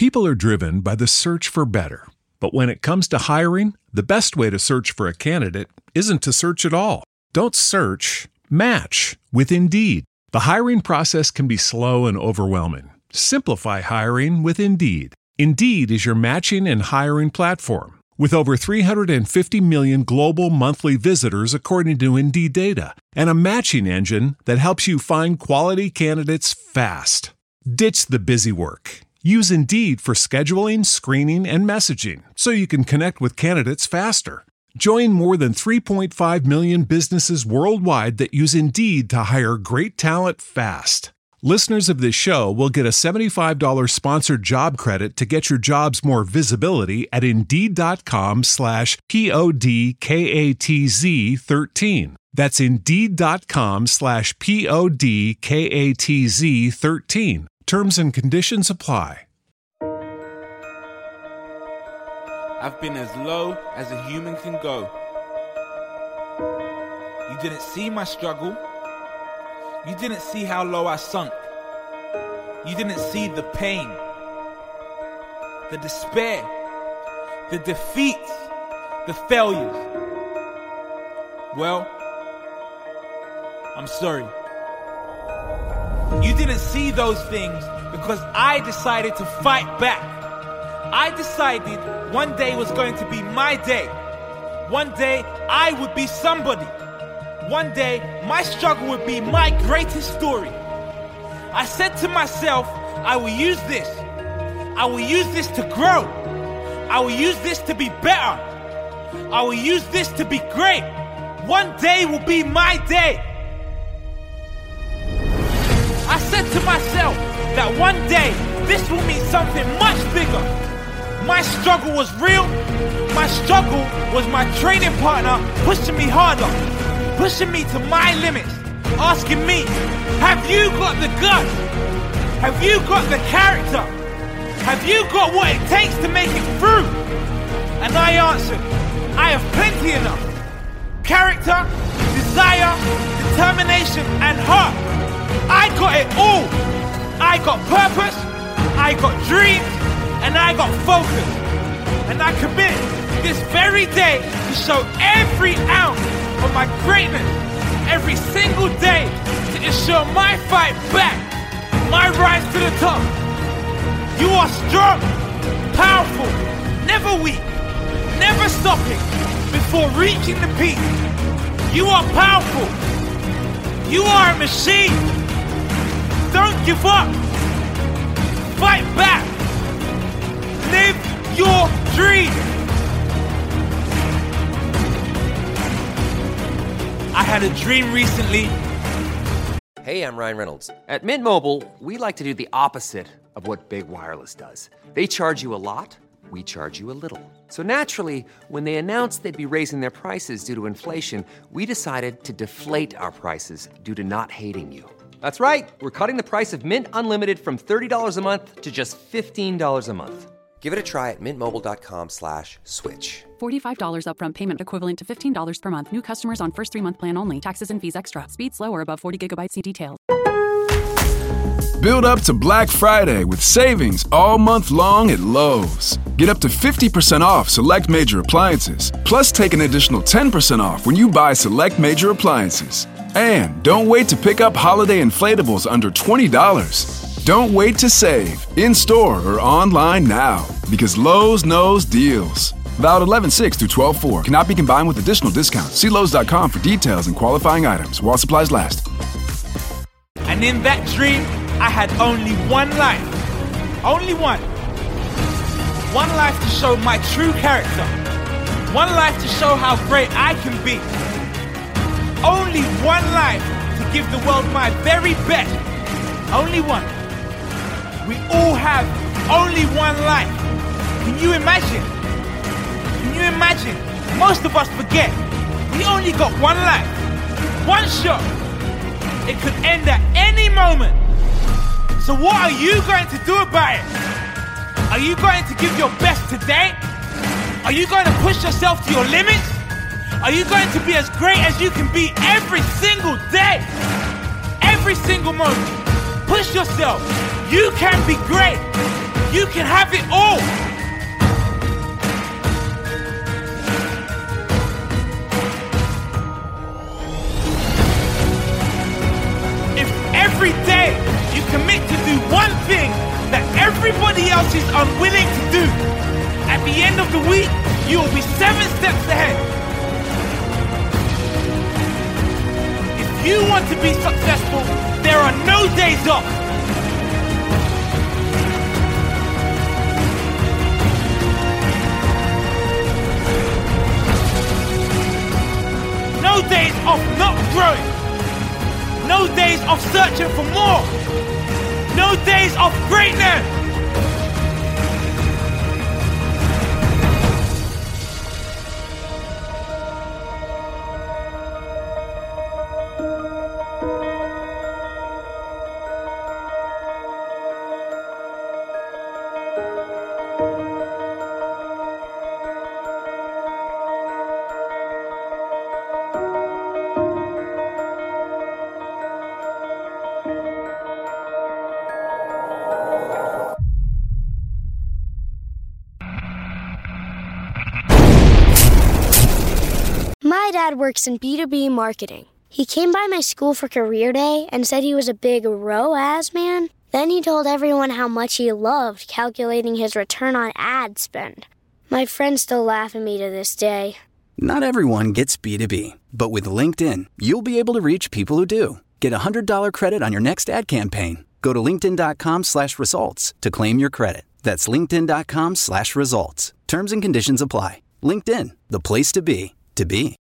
People are driven by the search for better. But when it comes to hiring, the best way to search for a candidate isn't to search at all. Don't search, match with Indeed. The hiring process can be slow and overwhelming. Simplify hiring with Indeed. Indeed is your matching and hiring platform. With over 350 million global monthly visitors according to Indeed data, and a matching engine that helps you find quality candidates fast. Ditch the busy work. Use Indeed for scheduling, screening, and messaging so you can connect with candidates faster. Join more than 3.5 million businesses worldwide that use Indeed to hire great talent fast. Listeners of this show will get a $75 sponsored job credit to get your jobs more visibility at Indeed.com/PODKATZ13. That's Indeed.com/PODKATZ13. Terms and conditions apply. I've been as low as a human can go. You didn't see my struggle. You didn't see how low I sunk. You didn't see the pain, the despair, the defeats, the failures. Well, I'm sorry. You didn't see those things because I decided to fight back. I decided one day was going to be my day. One day I would be somebody. One day my struggle would be my greatest story. I said to myself, I will use this. I will use this to grow. I will use this to be better. I will use this to be great. One day will be my day. I said to myself that one day this will mean something much bigger. My struggle was real. My struggle was my training partner pushing me harder, pushing me to my limits, asking me, have you got the guts? Have you got the character? Have you got what it takes to make it through? And I answered, I have plenty enough. Character, desire, determination, and heart. I got it all. I got purpose, I got dreams, and I got focus. And I commit this very day to show every ounce of my greatness, every single day, to ensure my fight back, my rise to the top. You are strong, powerful, never weak, never stopping before reaching the peak. You are powerful. You are a machine. Don't give up. Fight back. Live your dream. I had a dream recently. Hey, I'm Ryan Reynolds. At Mint Mobile, we like to do the opposite of what Big Wireless does. They charge you a lot, we charge you a little. So naturally, when they announced they'd be raising their prices due to inflation, we decided to deflate our prices due to not hating you. That's right. We're cutting the price of Mint Unlimited from $30 a month to just $15 a month. Give it a try at mintmobile.com/switch. $45 upfront payment equivalent to $15 per month. New customers on first 3-month plan only. Taxes and fees extra. Speed slower above 40 gigabytes. See details. Build up to Black Friday with savings all month long at Lowe's. Get up to 50% off select major appliances. Plus, take an additional 10% off when you buy select major appliances. And don't wait to pick up holiday inflatables under $20. Don't wait to save, in-store or online now, because Lowe's knows deals. Valid 11/6 through 12/4. Cannot be combined with additional discounts. See Lowe's.com for details and qualifying items while supplies last. And in that dream, I had only one life. Only one. One life to show my true character. One life to show how great I can be. Only one life to give the world my very best. Only one. We all have only one life. Can you imagine? Can you imagine? Most of us forget. We only got one life. One shot. It could end at any moment. So what are you going to do about it? Are you going to give your best today? Are you going to push yourself to your limits? Are you going to be as great as you can be every single day? Every single moment. Push yourself. You can be great. You can have it all. If every day you commit to do one thing that everybody else is unwilling to do, at the end of the week, you will be 7 steps ahead. If you want to be successful, there are no days off. No days of not growing. No days of searching for more. No days of greatness. My dad works in B2B marketing. He came by my school for career day and said he was a big ROAS man. Then he told everyone how much he loved calculating his return on ad spend. My friends still laugh at me to this day. Not everyone gets B2B, but with LinkedIn, you'll be able to reach people who do. Get a $100 credit on your next ad campaign. Go to linkedin.com/results to claim your credit. That's linkedin.com/results. Terms and conditions apply. LinkedIn, the place to be, to be.